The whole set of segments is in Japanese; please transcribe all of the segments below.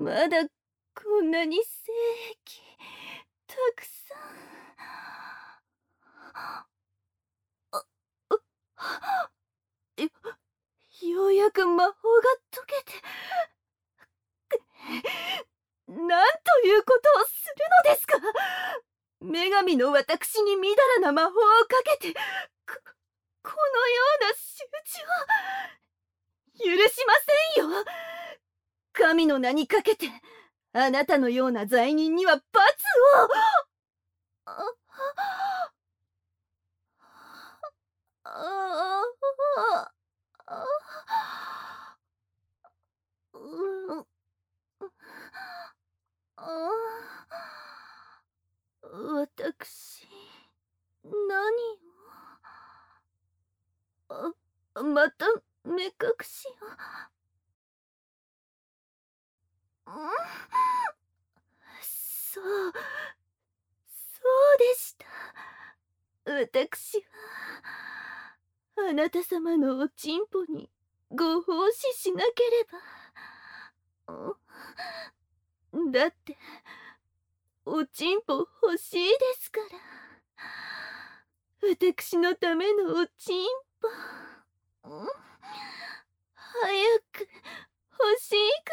まだこんなに精液たくさん。ようやく魔法が解けて、なんということをするのですか。女神の私にみだらな魔法をかけて、このような仕打ちを許しませんよ。神の名にかけて、あなたのような罪人には罰を。ああうん私、何を。また目隠しを。そう、そうでした。私は、あなた様のおちんぽにご奉仕しなければ。だって、おちんぽ欲しいですから。私のためのおちんぽ。早く欲しいから。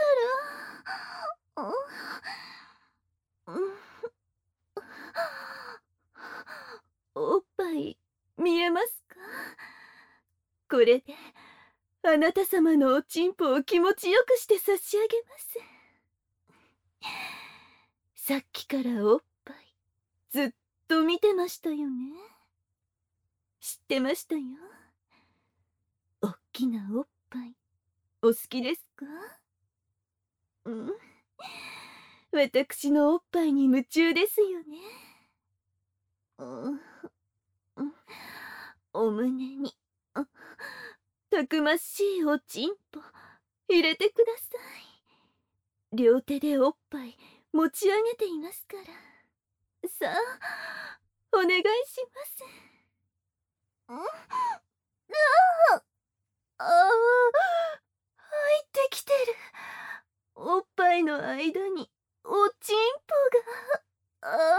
おっぱい見えますか。これであなた様のおちんぽを気持ちよくして差し上げます。さっきからおっぱいずっと見てましたよね。知ってましたよ。おっきなおっぱいお好きですか。私のおっぱいに夢中ですよね。お胸にたくましいおちんぽ入れてください。両手でおっぱい持ち上げていますから。さあお願いします。入ってきてる。おっぱいの間におちんぽが。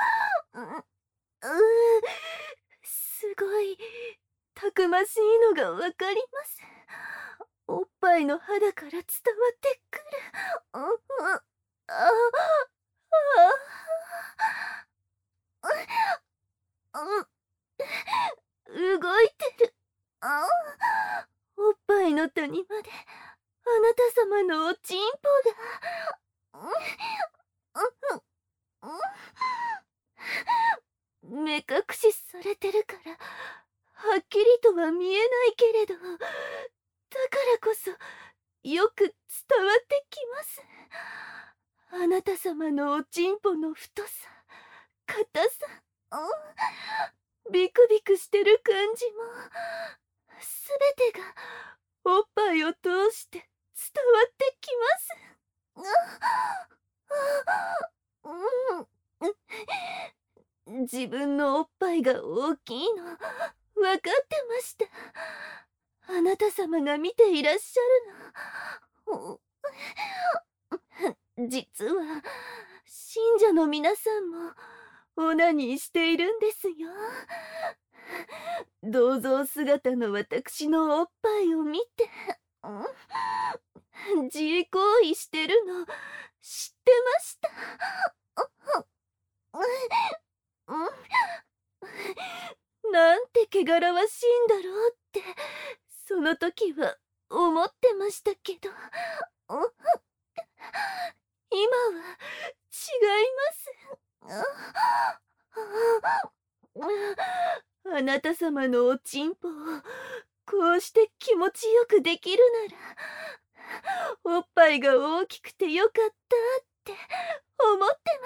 すごいたくましいのがわかります。おっぱいの肌から伝わってくる。動いてる。おっぱいの谷まであなた様のおちんぽが。目隠しされてるからはっきりとは見えないけれど、だからこそよく伝わってきます。あなた様のおちんぽの太さ、硬さ、ビクビクしてる感じも、すべてがおっぱいを通して伝わってきます。自分のおっぱいが大きいの分かってました。あなた様が見ていらっしゃるの。実は信者の皆さんもオナニーしているんですよ。銅像姿の私のおっぱいを見て自慰行為してるの知ってました。なんて汚らわしいんだろうってその時は思ってましたけど、今は違います。あなた様のおちんぽをこうして気持ちよくできるなら、おっぱいが大きくてよかったって思って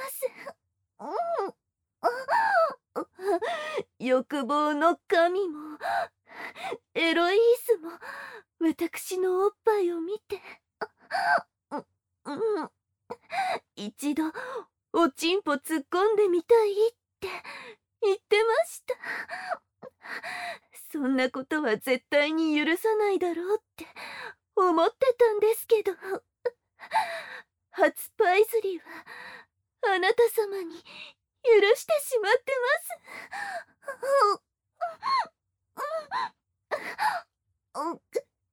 ます。欲望の神もエロイースも私のおっぱいを見て、一度おちんぽ突っ込んでみたいって言ってました。そんなことは絶対に許さないだろうって思ってたんですけど、 初パイズリはあなた様に許してしまってます。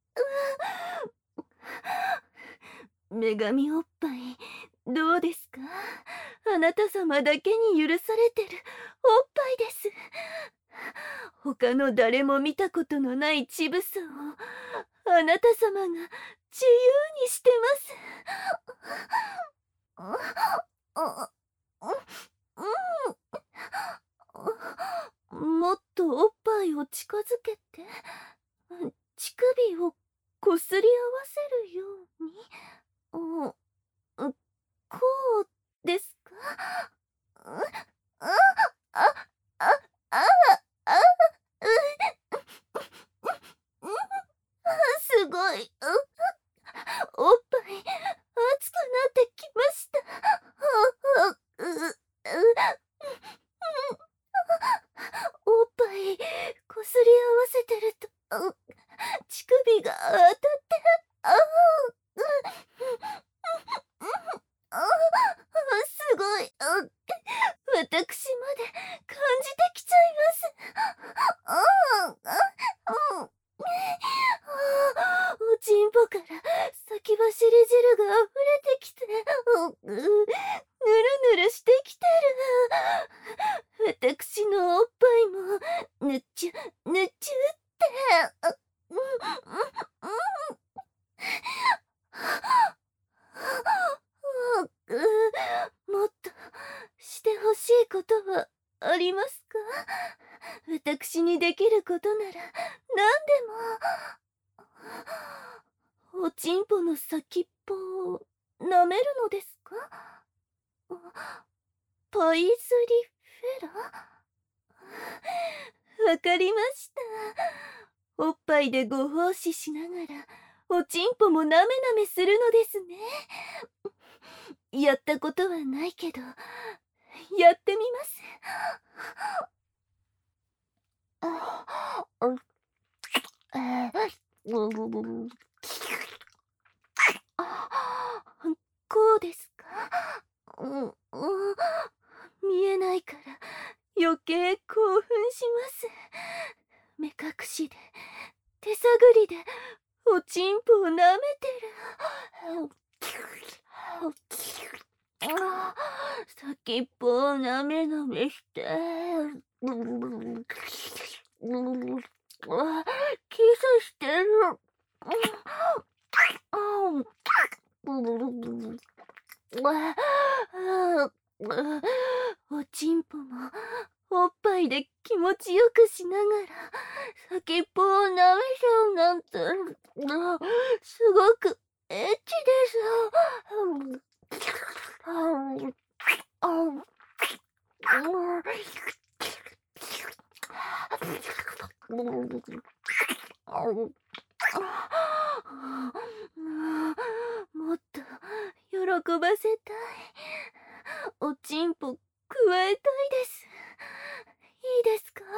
女神おっぱいどうですか？あなた様だけに許されてるおっぱいです。他の誰も見たことのない乳房をあなた様が自由にしてます。もっとおっぱいを近づけて、乳首をこすり合わせるように。こうですか？すごい。おっぱい熱くなってきました。おっぱいこすり合わせてると乳首が当たってすごい。私まで感じてきちゃいます。おちんぽから先走り汁が溢れてきて、ぬるぬるしてきてる。私のおっぱいもぬちゅぬちゅって。もっとしてほしいことはありますか？私にできることなら何でも。おちんぽの先っぽを舐めるのですか？パイズリフェラ？わかりました。おっぱいでご奉仕しながらおちんぽもなめなめするのですね。やったことはないけどやってみます。こうですか？見えないから余計興奮します。目隠しで手探りでおちんぽを舐めてる。先っぽをなめなめして。キスしてる。おちんぽもおっぱいで気持ちよくしながら先っぽを舐めちゃうなんてすごくエッチです。もっと喜ばせたい。おちんぽくわえたいです。いいですか？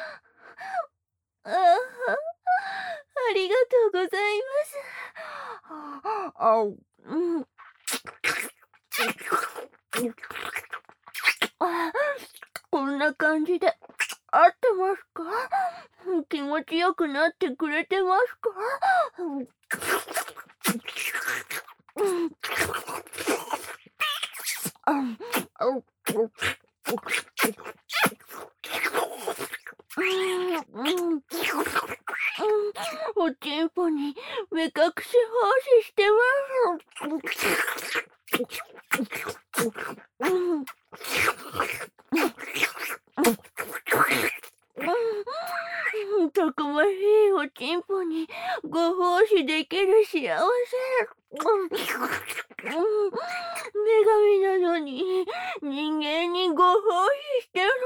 ありがとうございます。こんな感じで合ってますか？気持ちよくなってくれてますか？おちんぽに目隠し奉仕してます。たくましいおちんぽにご奉仕できる幸せ。女神なのに人間にご奉仕してる。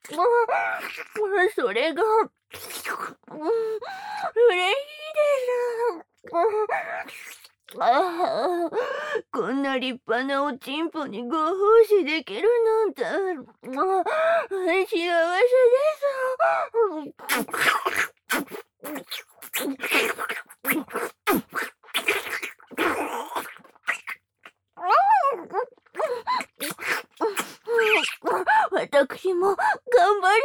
それが嬉しいです。こんな立派なおちんぽにご奉仕できるなんて幸せです。 私も頑張り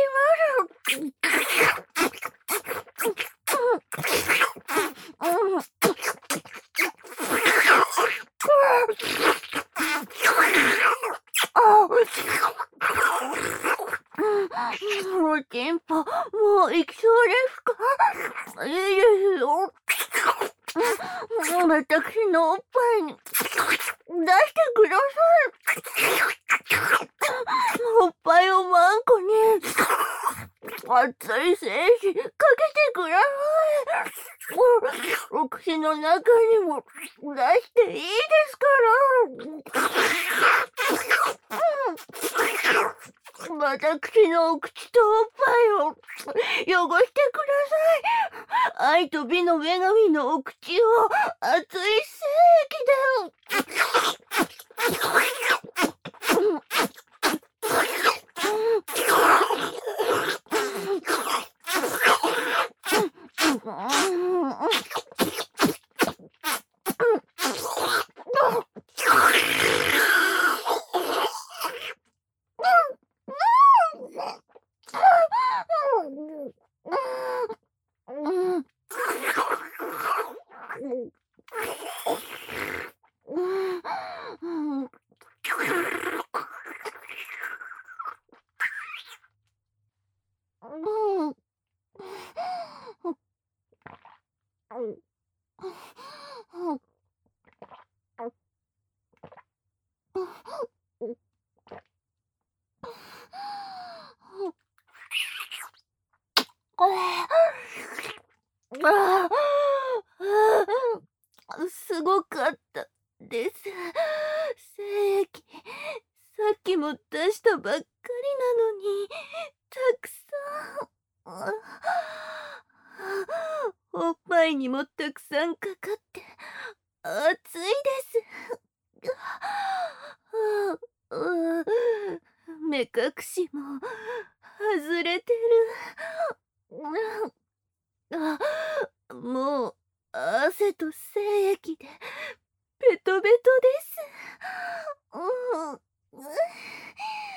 おちんぽ、もう行きそうですか？いいですよ。私のおっぱいに出してください。おっぱいをマンコに熱い精子かけてください。お口の中にも出していいですから。私のお口とおっぱいを汚してください。愛と美の女神のお口を熱い精液ですごかったです。精液、さっきも出したばっかりなのに、たくさん。おっぱいにもたくさんかかって熱いです。目隠しも外れてる。もう汗と精液でベトベトです。